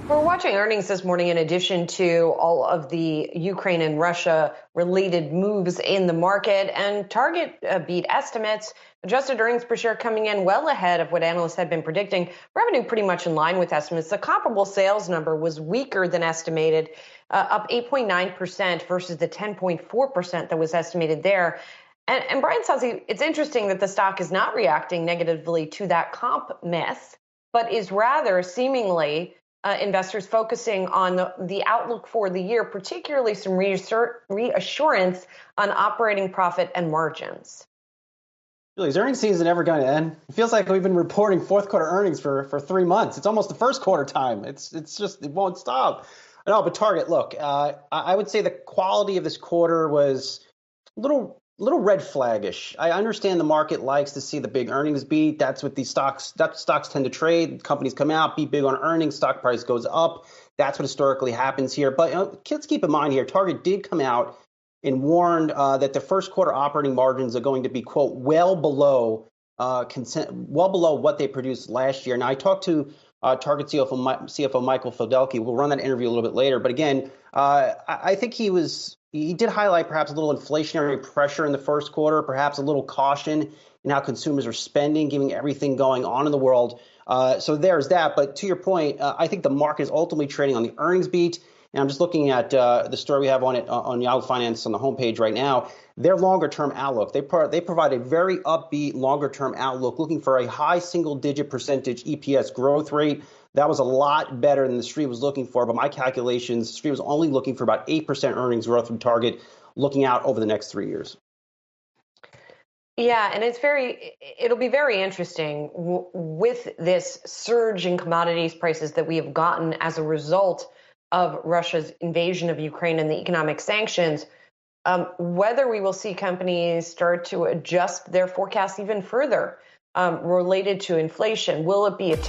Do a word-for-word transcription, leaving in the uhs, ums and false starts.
We're watching earnings this morning in addition to all of the Ukraine and Russia related moves in the market, and Target uh, beat estimates. Adjusted earnings per share coming in well ahead of what analysts had been predicting. Revenue pretty much in line with estimates. The comparable sales number was weaker than estimated, uh, up eight point nine percent versus the ten point four percent that was estimated there. And, and Brian Sozzi, it's interesting that the stock is not reacting negatively to that comp myth, but is rather seemingly Uh, investors focusing on the, the outlook for the year, particularly some reassur- reassurance on operating profit and margins. Really, is earnings season ever going to end? It feels like we've been reporting fourth quarter earnings for, for three months. It's almost the first quarter time. It's it's just, it won't stop. No, but Target, look, uh, I would say the quality of this quarter was a little little red flaggish. I understand the market likes to see the big earnings beat. That's what these stocks that stocks tend to trade. Companies come out, beat big on earnings, stock price goes up. That's what historically happens here. But uh, let's keep in mind here, Target did come out and warned uh, that the first quarter operating margins are going to be, quote, well below uh, consent, well below what they produced last year. Now, I talked to uh, Target C F O, C F O Michael Fidelki. We'll run that interview a little bit later. But again, uh, I, I think he was he did highlight perhaps a little inflationary pressure in the first quarter, perhaps a little caution in how consumers are spending, given everything going on in the world. Uh, so there's that. But to your point, uh, I think the market is ultimately trading on the earnings beat. And I'm just looking at uh, the story we have on it uh, on Yahoo Finance on the homepage right now. Their longer-term outlook. They pro- they provide a very upbeat longer-term outlook, looking for a high single-digit percentage E P S growth rate. That was a lot better than the street was looking for. But my calculations, the street was only looking for about eight percent earnings growth from Target, looking out over the next three years. Yeah, and it's very, it'll be very interesting w- with this surge in commodities prices that we have gotten as a result of Russia's invasion of Ukraine and the economic sanctions, um, whether we will see companies start to adjust their forecasts even further um, related to inflation. Will it be a